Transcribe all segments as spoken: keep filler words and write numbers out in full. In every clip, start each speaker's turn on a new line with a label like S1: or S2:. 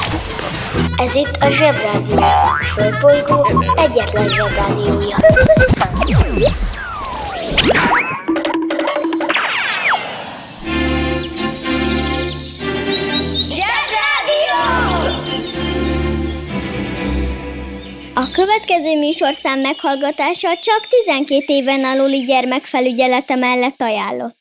S1: Ez itt a Zsebrádió, a Földbolygó egyetlen Zsebrádiója.
S2: A következő műsorszám meghallgatása csak tizenkét éven aluli gyermekfelügyelete mellett ajánlott.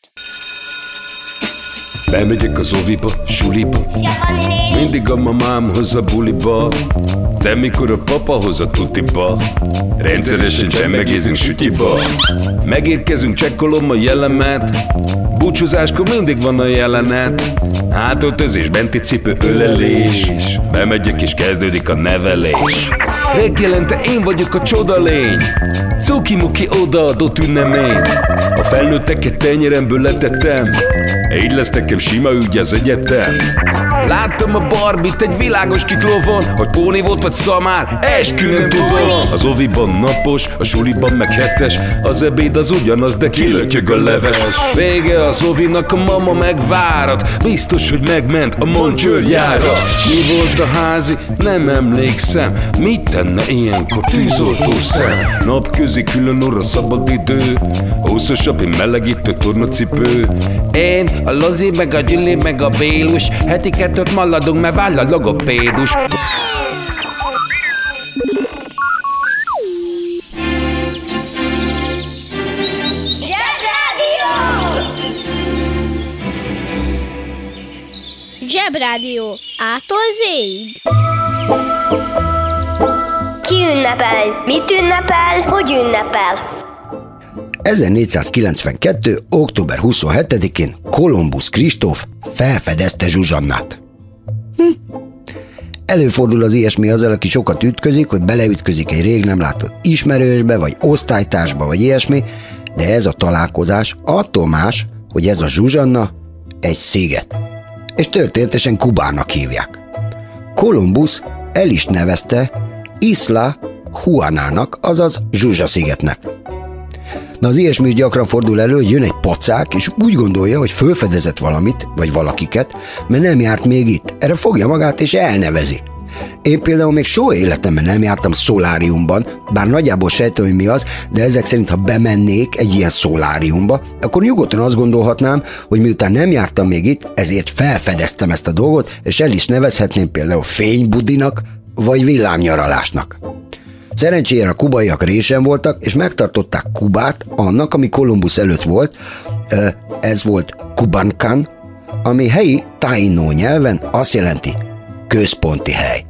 S3: Bemegyek az oviba, suliba, mindig a mamám hoz a buliba, de mikor a papa hoz a tutiba, rendszeresen csemmegézünk sütyiba. Megérkezünk, csekkolom a jellemet, búcsúzáskor mindig van a jelenet. Hátöltözés, benti cipő, ölelés, bemegyek és kezdődik a nevelés. Reggelente én vagyok a csoda lény, cuki-muki odaadott ünnemény. A felnőtteket tenyeremből letettem, így lesz nekem sima ügy az egyetem. Láttam a Barbit egy világos kiklovon, hogy póni volt vagy szamár, eskü nem tudom. Az oviban napos, a suliban meg hetes, az ebéd az ugyanaz, de kilötyög a leves. Vége az ovinak, a mama megvárat, biztos, hogy megment a moncsőrjára. Mi volt a házi? Nem emlékszem, mit tenne ilyenkor tűzoltó szem? Napközi külön orra szabad idő, húszosabb, én melegítő tornacipő. Én, a Lozi, meg a Gyüli, meg a Bélus, heti kettőt maladunk, mert váll a logopédus.
S2: Zsebrádió. A-tól Z-ig.
S1: Ki ünnepel? Mit ünnepel? Hogy ünnepel?
S4: ezernégyszázkilencvenkettő. október huszonhetedikén Kolumbusz Kristóf felfedezte Zsuzsannát. Hm. Előfordul az ilyesmi azzal, aki sokat ütközik, hogy beleütközik egy rég nem látott ismerősbe, vagy osztálytársba, vagy ilyesmi, de ez a találkozás attól más, hogy ez a Zsuzsanna egy sziget, és történetesen Kubának hívják. Kolumbusz el is nevezte Isla Juanának, azaz Zsuzsa-szigetnek. Na, az ilyesmi is gyakran fordul elő, hogy jön egy pacák, és úgy gondolja, hogy fölfedezett valamit, vagy valakiket, mert nem járt még itt. Erre fogja magát, és elnevezi. Én például még soha életemben nem jártam szoláriumban, bár nagyjából sejtem, hogy mi az, de ezek szerint, ha bemennék egy ilyen szoláriumba, akkor nyugodtan azt gondolhatnám, hogy miután nem jártam még itt, ezért felfedeztem ezt a dolgot, és el is nevezhetném például fénybudinak, vagy villámnyaralásnak. Szerencsére a kubaiak résen voltak, és megtartották Kubát annak, ami Kolumbusz előtt volt, ez volt Kubankan, ami helyi taino nyelven azt jelenti központi hely.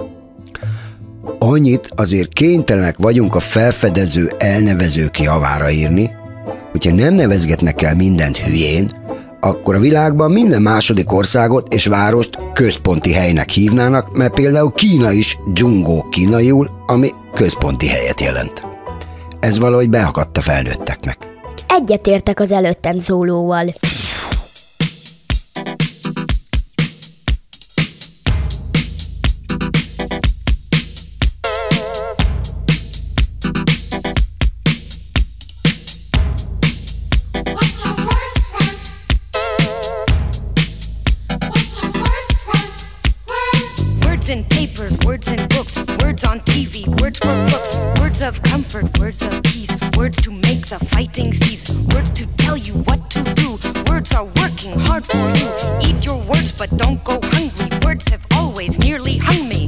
S4: Annyit azért kénytelenek vagyunk a felfedező elnevezők javára írni, hogyha nem nevezgetnek el mindent hülyén, akkor a világban minden második országot és várost központi helynek hívnának, mert például Kína is dzsungó kínaiul, ami központi helyet jelent. Ez valahogy beakadt a felnőtteknek.
S5: Egyetértek az előttem szólóval.
S6: In papers, words in books, words on T V, words for crooks, words of comfort, words of peace, words to make the fighting cease, words to tell you what to do, words are working hard for you. Eat your words but don't go hungry, words have always nearly hung me.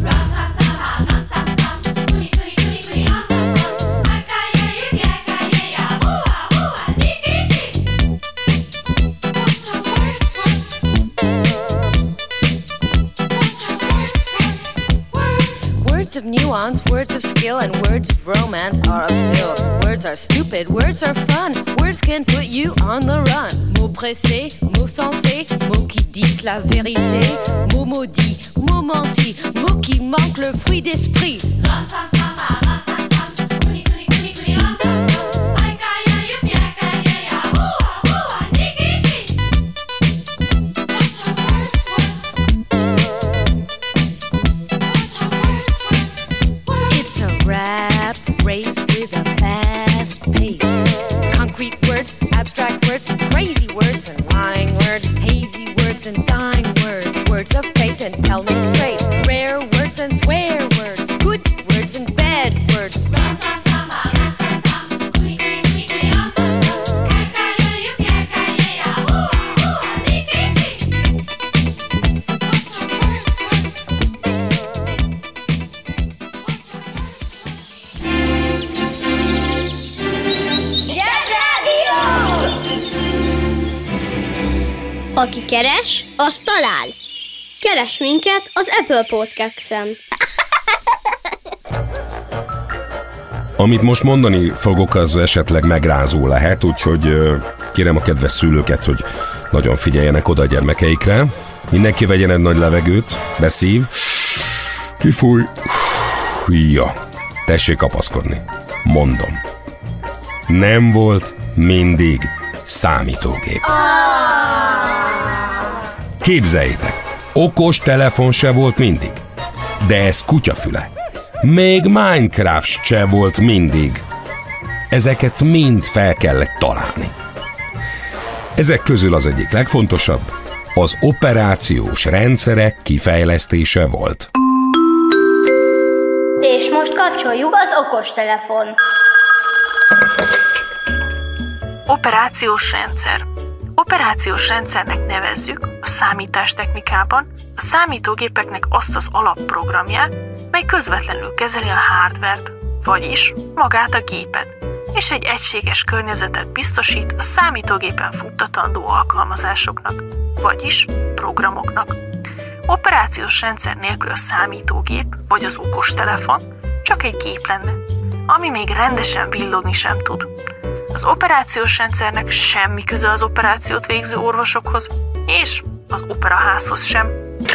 S6: Words of nuance, words of skill, and words of romance are a pill. Words are stupid, words are fun. Words can put you on the run. Mots pressés, mots sensés, mots qui disent la vérité. Mots maudits, mots mentis, mots qui manquent le fruit d'esprit. Raised with a fast pace. Concrete words, abstract words, crazy words and lying words, hazy words and dying words. Words of faith and tell me straight. Rare
S2: keres, az talál. Keres minket az Apple Podcast-en.
S3: Amit most mondani fogok, az esetleg megrázó lehet, úgyhogy kérem a kedves szülőket, hogy nagyon figyeljenek oda a gyermekeikre. Mindenki vegyen egy nagy levegőt, beszív, kifúj, ja, tessék kapaszkodni. Mondom, nem volt mindig számítógép. Képzeljétek, okos telefon se volt mindig, de ez kutyafüle. Még Minecraft se volt mindig. Ezeket mind fel kellett találni. Ezek közül az egyik legfontosabb az operációs rendszerek kifejlesztése volt.
S2: És most kapcsoljuk az okostelefon.
S7: Operációs rendszer. Operációs rendszernek nevezzük a számítástechnikában a számítógépeknek azt az alapprogramját, mely közvetlenül kezeli a hardvert, vagyis magát a gépet, és egy egységes környezetet biztosít a számítógépen futtatandó alkalmazásoknak, vagyis programoknak. Operációs rendszer nélkül a számítógép vagy az okostelefon csak egy gép lenne, ami még rendesen villogni sem tud. Az operációs rendszernek semmi köze az operációt végző orvosokhoz, és az operaházhoz sem.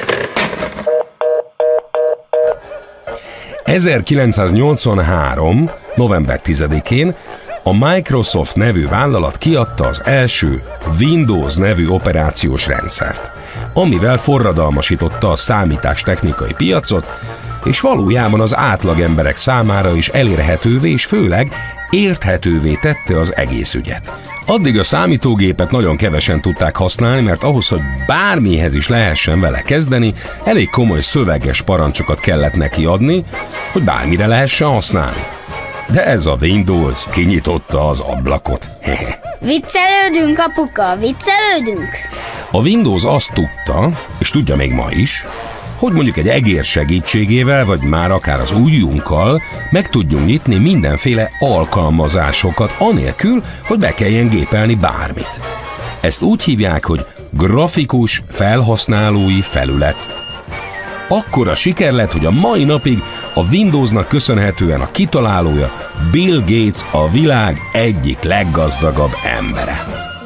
S3: ezerkilencszáznyolcvanhárom. november tizedikén a Microsoft nevű vállalat kiadta az első Windows nevű operációs rendszert, amivel forradalmasította a számítástechnikai piacot, és valójában az átlagemberek számára is elérhetővé és főleg érthetővé tette az egész ügyet. Addig a számítógépet nagyon kevesen tudták használni, mert ahhoz, hogy bármihez is lehessen vele kezdeni, elég komoly szöveges parancsokat kellett neki adni, hogy bármire lehessen használni. De ez a Windows kinyitotta az ablakot.
S2: Viccelődünk, apuka, viccelődünk.
S3: A Windows azt tudta, és tudja még ma is, hogy mondjuk egy egér segítségével, vagy már akár az ujjunkkal meg tudjunk nyitni mindenféle alkalmazásokat, anélkül, hogy be kelljen gépelni bármit. Ezt úgy hívják, hogy grafikus felhasználói felület. Akkora siker lett, hogy a mai napig a Windowsnak köszönhetően a kitalálója Bill Gates a világ egyik leggazdagabb embere.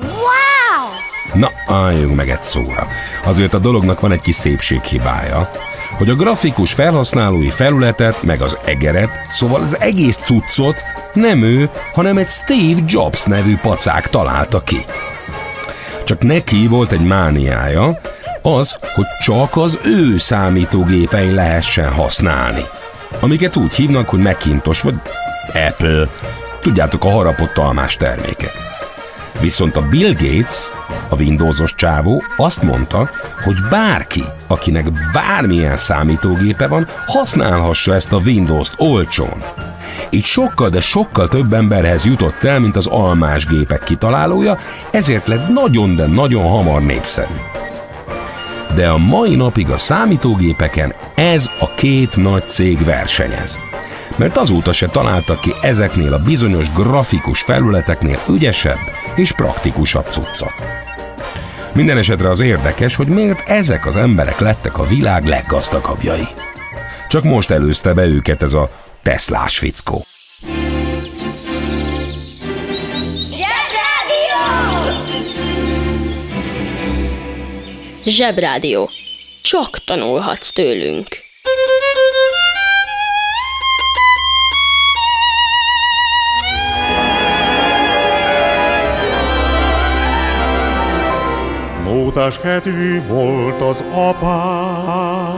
S3: Na, álljunk meg egy szóra. Azért a dolognak van egy kis szépséghibája, hogy a grafikus felhasználói felületet, meg az egeret, szóval az egész cuccot nem ő, hanem egy Steve Jobs nevű pacák találta ki. Csak neki volt egy mániája, az, hogy csak az ő számítógépein lehessen használni, amiket úgy hívnak, hogy Macintosh vagy Apple. Tudjátok, a harapott almás termékek. Viszont a Bill Gates, a Windowsos csávó azt mondta, hogy bárki, akinek bármilyen számítógépe van, használhassa ezt a Windows-t olcsón. Így sokkal, de sokkal több emberhez jutott el, mint az almás gépek kitalálója, ezért lett nagyon, de nagyon hamar népszerű. De a mai napig a számítógépeken ez a két nagy cég versenyez. Mert azóta se találtak ki ezeknél a bizonyos grafikus felületeknél ügyesebb és praktikusabb cuccot. Minden esetre az érdekes, hogy miért ezek az emberek lettek a világ leggazdagabbjai. Csak most előzte be őket ez a Teslás fickó.
S8: Zsebrádió. Csak tanulhatsz tőlünk.
S9: Mótás kedvű volt az apám.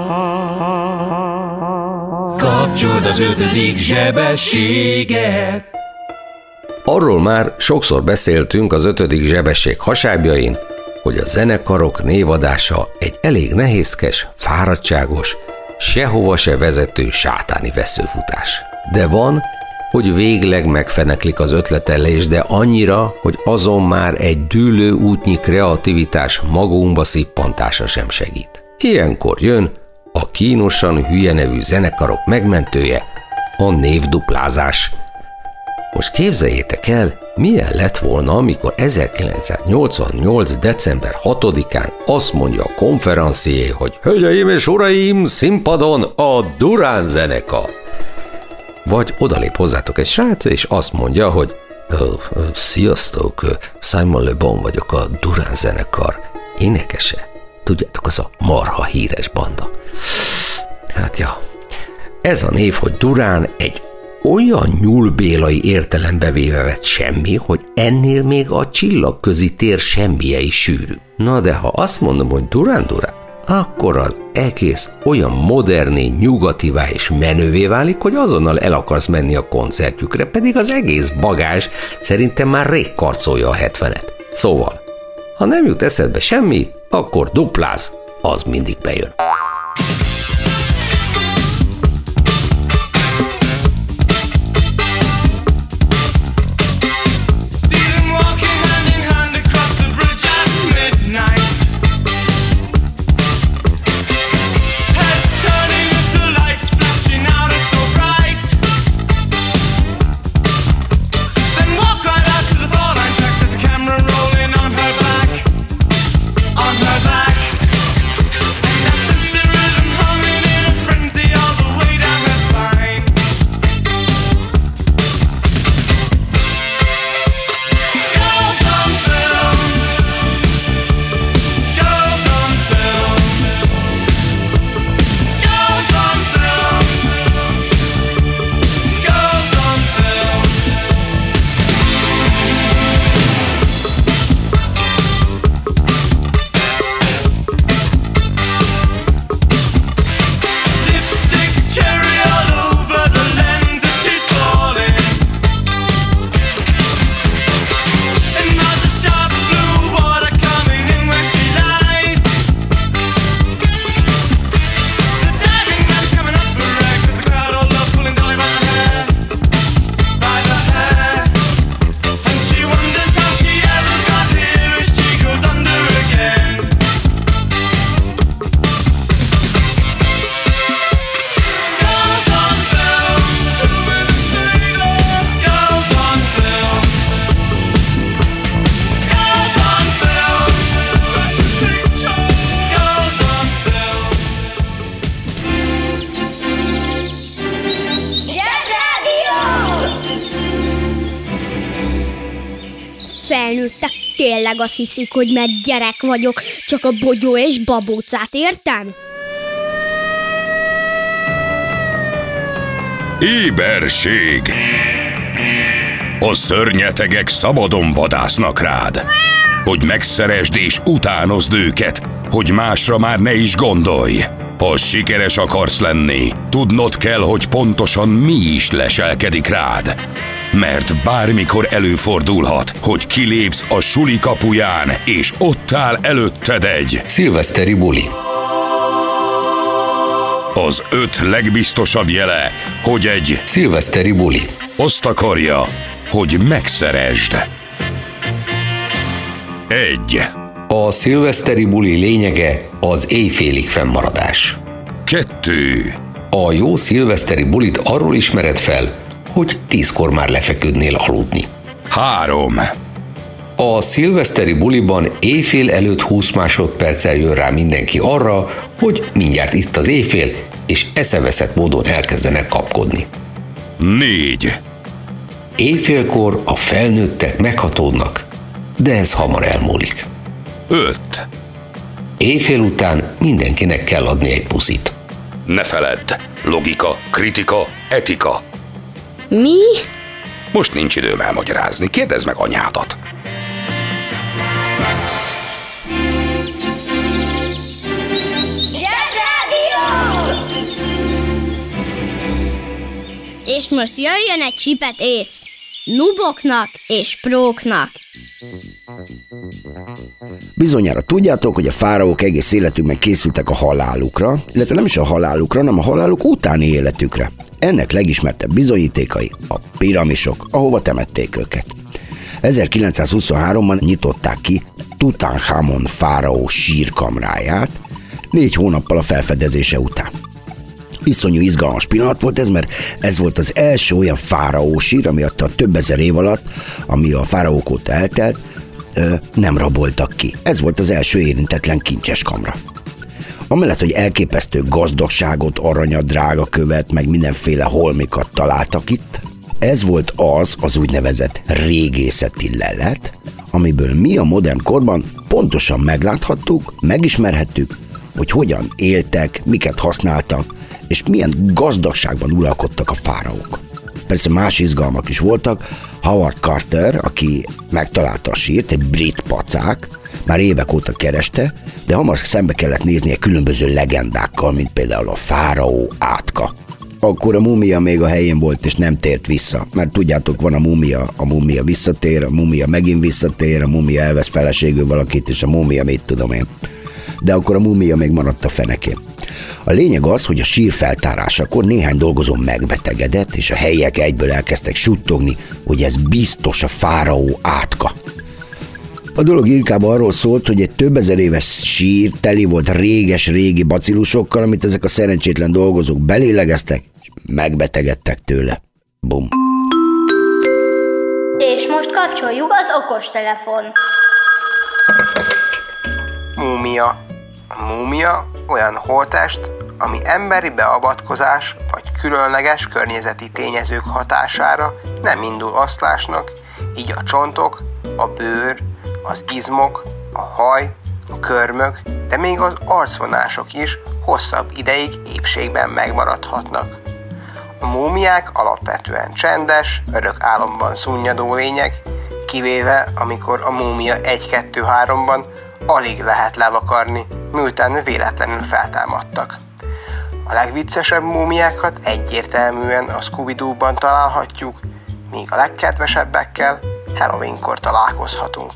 S3: Kapcsold az ötödik zsebességet!
S10: Arról már sokszor beszéltünk az ötödik zsebesség hasábjain, hogy a zenekarok névadása egy elég nehézkes, fáradtságos, sehova se vezető sátáni veszőfutás. De van, hogy végleg megfeneklik az ötletelés, de annyira, hogy azon már egy dűlő útnyi kreativitás magunkba szippantása sem segít. Ilyenkor jön a kínosan hülye nevű zenekarok megmentője, a névduplázás. Most képzeljétek el, milyen lett volna, amikor ezerkilencszáznyolcvannyolc. december hatodikán azt mondja a konferencié, hogy hölgyeim és uraim, színpadon a Durán zenekar. Vagy odalép hozzátok egy srác, és azt mondja, hogy sziasztok, Simon Le Bon vagyok, a Durán zenekar énekese. Tudjátok, az a marha híres banda. Hát ja, ez a név, hogy Durán, egy olyan nyúlbélai értelembe véve vett semmi, hogy ennél még a csillagközi tér semmije is sűrű. Na de ha azt mondom, hogy Durán Durán, akkor az egész olyan moderné, nyugativá és menővé válik, hogy azonnal el akarsz menni a koncertjükre, pedig az egész bagázs szerintem már rég karcolja a hetvenet. Szóval, ha nem jut eszedbe semmi, akkor dupláz, az mindig bejön.
S2: Felnőttek tényleg azt hiszik, hogy mert gyerek vagyok, csak a bogyó és babócát értem?
S3: Éberség! A szörnyetegek szabadon vadásznak rád, hogy megszeresd és utánozd őket, hogy másra már ne is gondolj. Ha sikeres akarsz lenni, tudnod kell, hogy pontosan mi is leselkedik rád. Mert bármikor előfordulhat, hogy kilépsz a suli kapuján, és ott áll előtted egy
S10: szilveszteri buli.
S3: Az öt legbiztosabb jele, hogy egy
S10: szilveszteri buli
S3: azt akarja, hogy megszeresd. Egy.
S10: A szilveszteri buli lényege az éjfélig fennmaradás.
S3: Kettő.
S10: A jó szilveszteri bulit arról ismered fel, hogy tízkor már lefeküdnél aludni.
S3: Három.
S10: A szilveszteri buliban éjfél előtt húsz másodperccel jön rá mindenki arra, hogy mindjárt itt az éjfél, és eszeveszett módon elkezdenek kapkodni.
S3: Négy.
S10: Éjfélkor a felnőttek meghatódnak, de ez hamar elmúlik.
S3: Öt.
S10: Éjfél után mindenkinek kell adni egy puszit.
S3: Ne feledd, logika, kritika, etika.
S8: Mi?
S3: Most nincs időm elmagyarázni, kérdezd meg anyádat.
S2: És most jöjjön egy csipet ész. Nuboknak és próknak.
S4: Bizonyára tudjátok, hogy a fáraók egész életükben készültek a halálukra, illetve nem is a halálukra, hanem a haláluk utáni életükre. Ennek legismertebb bizonyítékai a piramisok, ahova temették őket. ezerkilencszázhuszonháromban nyitották ki Tutanhamon fáraó sírkamráját, négy hónappal a felfedezése után. Iszonyú izgalmas pillanat volt ez, mert ez volt az első olyan fáraó sír, ami a több ezer év alatt, ami a fáraók óta eltelt, nem raboltak ki. Ez volt az első érintetlen kincses kamra. Amellett, hogy elképesztő gazdagságot, aranyat, drága követ, meg mindenféle holmikat találtak itt, ez volt az az úgynevezett régészeti lelet, amiből mi a modern korban pontosan megláthattuk, megismerhettük, hogy hogyan éltek, miket használtak, és milyen gazdagságban uralkodtak a fáraók. Persze más izgalmak is voltak. Howard Carter, aki megtalálta a sírt, egy brit pacák, már évek óta kereste, de hamar szembe kellett néznie különböző legendákkal, mint például a fáraó átka. Akkor a múmia még a helyén volt, és nem tért vissza, mert tudjátok, van a múmia, a múmia visszatér, a múmia megint visszatér, a múmia elvesz feleségül valakit, és a múmia mit tudom én. De akkor a múmia még maradt a fenekén. A lényeg az, hogy a sír feltárásakor néhány dolgozó megbetegedett, és a helyiek egyből elkezdtek suttogni, hogy ez biztos a fáraó átka. A dolog inkább arról szólt, hogy egy több ezer éves sír teli volt réges-régi bacillusokkal, amit ezek a szerencsétlen dolgozók belélegeztek, és megbetegedtek tőle. Bum.
S2: És most kapcsoljuk az okostelefon.
S11: Múmia. A múmia olyan holttest, ami emberi beavatkozás vagy különleges környezeti tényezők hatására nem indul oszlásnak, így a csontok, a bőr, az izmok, a haj, a körmök, de még az arcvonások is hosszabb ideig épségben megmaradhatnak. A múmiák alapvetően csendes, örök álomban szunnyadó lények, kivéve amikor a múmia egy-kettő-háromban alig lehet levakarni, miután véletlenül feltámadtak. A legviccesebb múmiákat egyértelműen a Scooby-Dooban találhatjuk, míg a legkedvesebbekkel Halloweenkor találkozhatunk.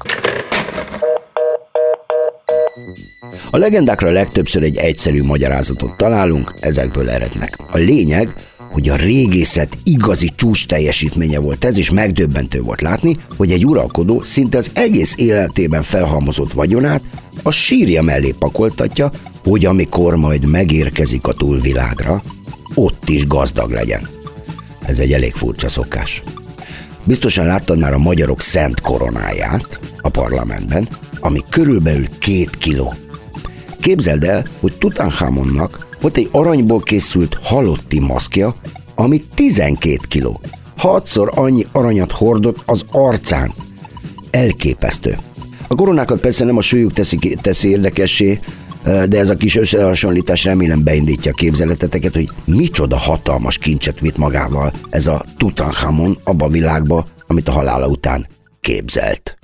S4: A legendákra legtöbbször egy egyszerű magyarázatot találunk, ezekből erednek. A lényeg, hogy a régészet igazi csúcs teljesítménye volt ez, és megdöbbentő volt látni, hogy egy uralkodó szinte az egész életében felhalmozott vagyonát a sírja mellé pakoltatja, hogy amikor majd megérkezik a túlvilágra, ott is gazdag legyen. Ez egy elég furcsa szokás. Biztosan láttad már a magyarok szent koronáját a parlamentben, ami körülbelül két kiló. Képzeld el, hogy Tutanchamonnak volt egy aranyból készült halotti maszkja, ami tizenkét kiló. Hatszor annyi aranyat hordott az arcán. Elképesztő. A koronákat persze nem a súlyuk teszi, teszi érdekessé, de ez a kis összehasonlítás remélem beindítja a képzeleteteket, hogy micsoda hatalmas kincset vitt magával ez a Tutanchamon abba a világba, amit a halála után képzelt.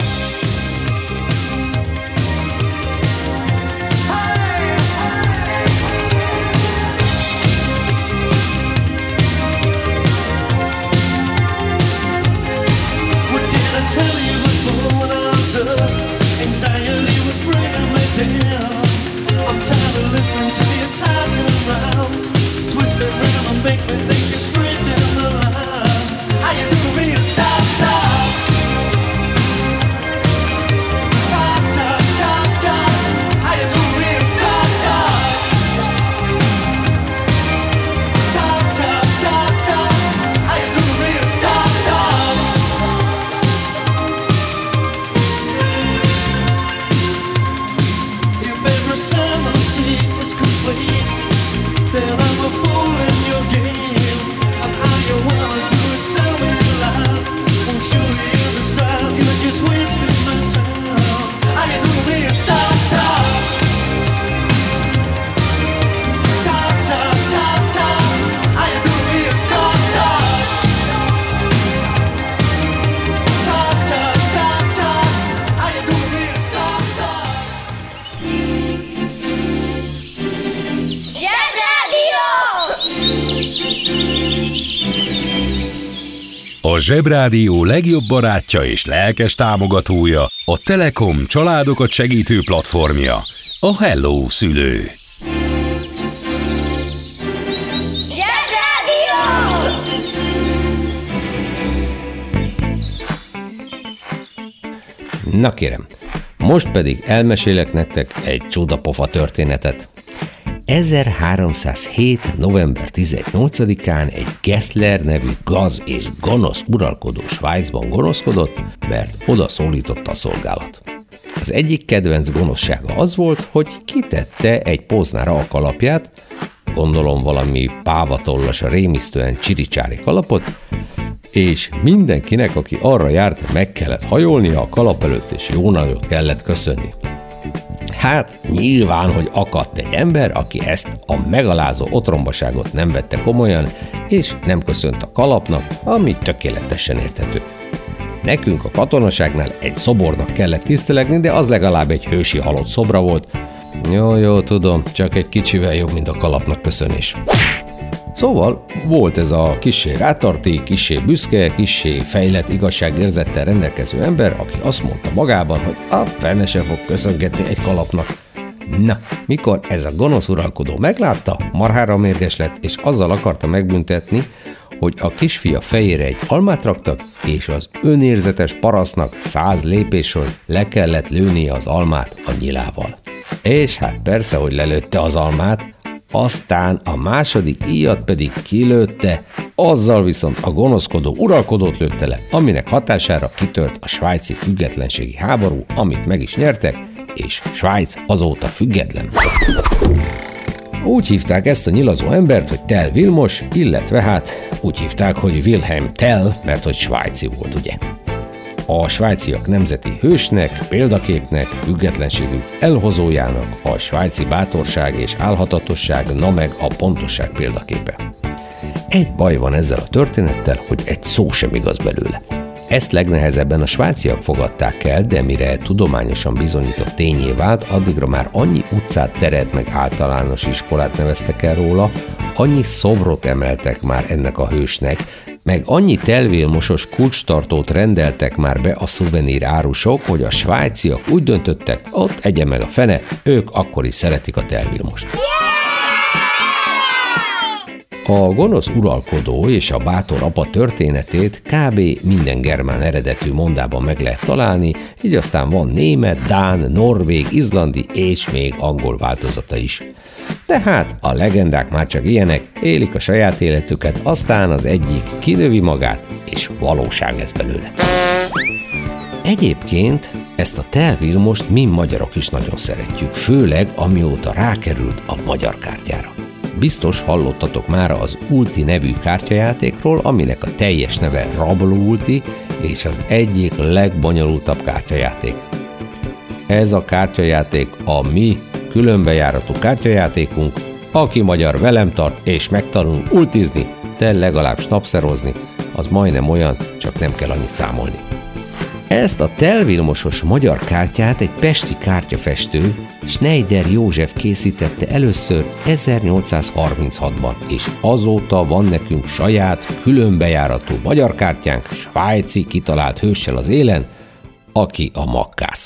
S3: A Zsebrádió legjobb barátja és lelkes támogatója, a Telekom családokat segítő platformja, a Hello Szülő.
S2: Zsebrádió!
S10: Na kérem, most pedig elmesélek nektek egy csodapofa történetet. ezerháromszázhét. november tizennyolcadikán egy Gessler nevű gaz és gonosz uralkodó Svájcban gonoszkodott, mert oda szólította a szolgálat. Az egyik kedvenc gonoszsága az volt, hogy kitette egy poznára a kalapját, gondolom valami pávatollas, rémisztően csiricsári kalapot, és mindenkinek, aki arra járt, meg kellett hajolnia a kalap előtt, és jó nagyot kellett köszönni. Hát nyilván, hogy akadt egy ember, aki ezt a megalázó otrombaságot nem vette komolyan, és nem köszönt a kalapnak, ami tökéletesen érthető. Nekünk a katonaságnál egy szobornak kellett tisztelegni, de az legalább egy hősi halott szobra volt. Jó, jó, tudom, csak egy kicsivel jobb, mint a kalapnak köszönés. Szóval volt ez a kissé rátarti, kissé büszke, kissé fejlett igazságérzettel rendelkező ember, aki azt mondta magában, hogy a fene sem fog köszöngetni egy kalapnak. Na, mikor ez a gonosz uralkodó meglátta, marhára mérges lett, és azzal akarta megbüntetni, hogy a kisfia fejére egy almát raktak, és az önérzetes parasztnak száz lépésről le kellett lőnie az almát a nyilával. És hát persze, hogy lelőtte az almát, aztán a második íjat pedig kilőtte, azzal viszont a gonoszkodó uralkodót lőtte le, aminek hatására kitört a svájci függetlenségi háború, amit meg is nyertek, és Svájc azóta független. Úgy hívták ezt a nyilazó embert, hogy Tell Vilmos, illetve hát úgy hívták, hogy Wilhelm Tell, mert hogy svájci volt, ugye. A svájciak nemzeti hősnek, példaképnek, függetlenségük elhozójának, a svájci bátorság és álhatatosság, na meg a pontosság példaképe. Egy baj van ezzel a történettel, hogy egy szó sem igaz belőle. Ezt legnehezebben a svájciak fogadták el, de mire tudományosan bizonyított tényé vált, addigra már annyi utcát, teret meg általános iskolát neveztek el róla, annyi szobrot emeltek már ennek a hősnek, meg annyi Tell Vilmosos kulcstartót rendeltek már be a szuvenír árusok, hogy a svájciak úgy döntöttek, ott egye meg a fene, ők akkor is szeretik a Tell Vilmost. A gonosz uralkodó és a bátor apa történetét kb. Minden germán eredetű mondában meg lehet találni, így aztán van német, dán, norvég, izlandi és még angol változata is. Tehát a legendák már csak ilyenek, élik a saját életüket, aztán az egyik kinövi magát, és valóság lesz belőle. Egyébként ezt a Tell Vilmost mi magyarok is nagyon szeretjük, főleg amióta rákerült a magyar kártyára. Biztos hallottatok már az Ulti nevű kártyajátékról, aminek a teljes neve Rabló Ulti, és az egyik legbonyolultabb kártyajáték. Ez a kártyajáték a mi különbejáratú kártyajátékunk, aki magyar velem tart és megtanul ultizni, de legalább snapszerozni, az majdnem olyan, csak nem kell annyit számolni. Ezt a Tell Vilmosos magyar kártyát egy pesti kártyafestő, Schneider József készítette először ezernyolcszázharminchatban, és azóta van nekünk saját, különbejáratú magyar kártyánk, svájci kitalált hőssel az élen, aki a makkász.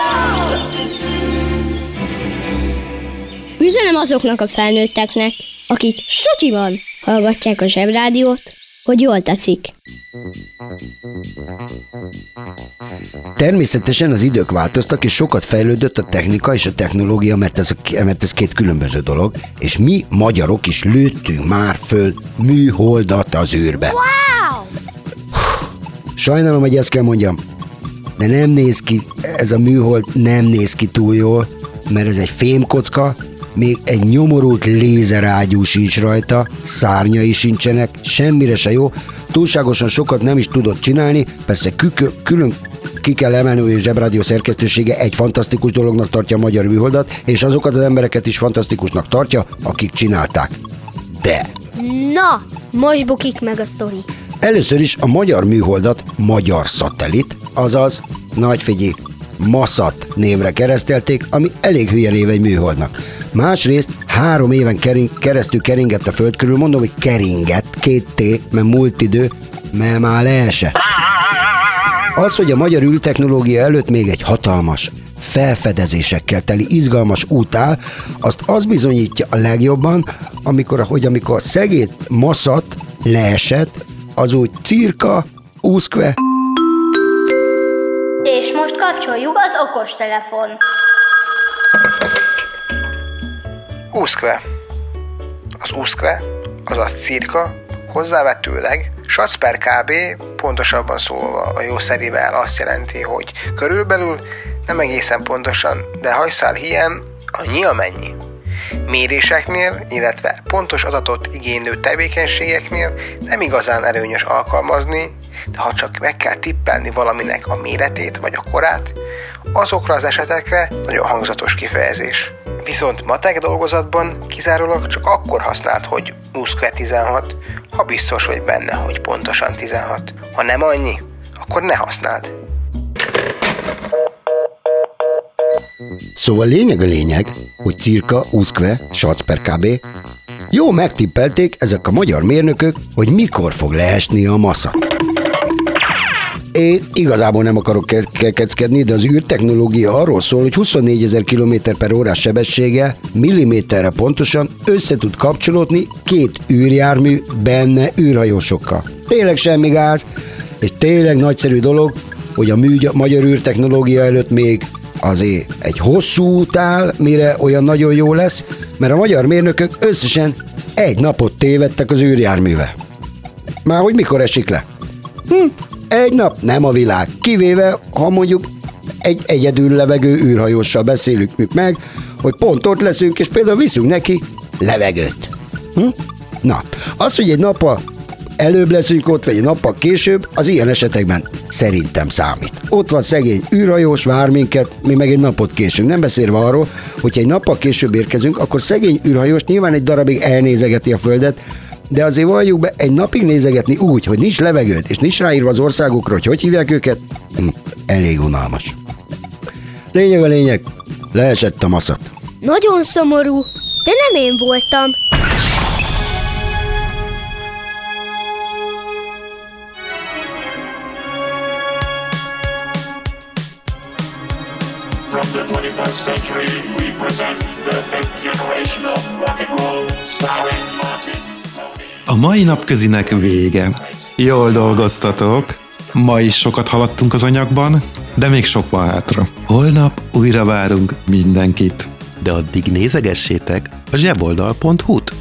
S2: Üzenem azoknak a felnőtteknek, akik sutyiban hallgatják a Zsebrádiót, hogy jól teszik.
S4: Természetesen az idők változtak, és sokat fejlődött a technika és a technológia, mert ez, mert ez két különböző dolog, és mi magyarok is lőttünk már föl műholdat az űrbe.
S5: Wow!
S4: Sajnálom, hogy ezt kell mondjam, de nem néz ki, ez a műhold nem néz ki túl jól, mert ez egy fémkocka, még egy nyomorult lézerágyú sincs rajta, szárnyai sincsenek, semmire se jó, túlságosan sokat nem is tudott csinálni, persze kü- külön ki kell emelni, hogy a Zsebrádió szerkesztősége egy fantasztikus dolognak tartja a magyar műholdat, és azokat az embereket is fantasztikusnak tartja, akik csinálták. De...
S5: Na, most bukik meg a sztori.
S4: Először is a magyar műholdat Magyar Szatellit, azaz, nagy figyelj, Maszat névre keresztelték, ami elég hülye név egy műholdnak. Másrészt három éven kering, keresztül keringett a föld körül, mondom, hogy keringett, két T, mert múlt idő, mert már leesett. Az, hogy a magyar űrtechnológia előtt még egy hatalmas, felfedezésekkel teli izgalmas út áll, azt az bizonyítja a legjobban, amikor, hogy amikor a szegény Maszat leesett, az úgy cirka, úszkve.
S2: És most kapcsoljuk az okostelefon.
S11: Úszkve. Az úszkve, azaz cirka, hozzávetőleg sac per kb, pontosabban szólva a jószerivel azt jelenti, hogy körülbelül, nem egészen pontosan, de hajszál híján annyi amennyi. Méréseknél, illetve pontos adatot igénylő tevékenységeknél nem igazán erőnyös alkalmazni, de ha csak meg kell tippelni valaminek a méretét vagy a korát, azokra az esetekre nagyon hangzatos kifejezés. Viszont matek dolgozatban kizárólag csak akkor használd, hogy úszkve tizenhat, ha biztos vagy benne, hogy pontosan tizenhat. Ha nem annyi, akkor ne használd.
S4: Szóval lényeg a lényeg, hogy cirka, úszkve, sac per kb. Jó megtippelték ezek a magyar mérnökök, hogy mikor fog leesni a Maszat. Én igazából nem akarok kekeckedni, de az űrtechnológia arról szól, hogy huszonnégyezer kilométer per órás sebessége milliméterre pontosan össze tud kapcsolódni két űrjármű benne űrhajósokkal. Tényleg semmi gáz, és tényleg nagyszerű dolog, hogy a mű, magyar űrtechnológia előtt még azért egy hosszú út áll, mire olyan nagyon jó lesz, mert a magyar mérnökök összesen egy napot tévedtek az űrjárművel. Már hogy mikor esik le? Hm, egy nap nem a világ, kivéve, ha mondjuk egy egyedül levegő űrhajóssal beszélünk meg, hogy pont ott leszünk, és például viszünk neki levegőt. Hm? Na, az, hogy egy nappal előbb leszünk ott, vagy egy nappal később, az ilyen esetekben szerintem számít. Ott van szegény űrhajós, vár minket, mi meg egy napot késünk. Nem beszélve arról, hogyha egy nappal később érkezünk, akkor szegény űrhajós nyilván egy darabig elnézegeti a Földet, de azért valljuk be, egy napig nézegetni úgy, hogy nincs levegőt, és nincs ráírva az országokra, hogy hogy hívják őket, hm, elég unalmas. Lényeg a lényeg, leesett a Maszat.
S5: Nagyon szomorú, de nem én voltam.
S12: From the twenty-first century, we present the fifth generation of rock and roll, starring Martin.
S13: A mai napközinek vége. Jól dolgoztatok. Ma is sokat haladtunk az anyagban, de még sok van hátra. Holnap újra várunk mindenkit.
S14: De addig nézegessétek a zseboldal pont hu-t.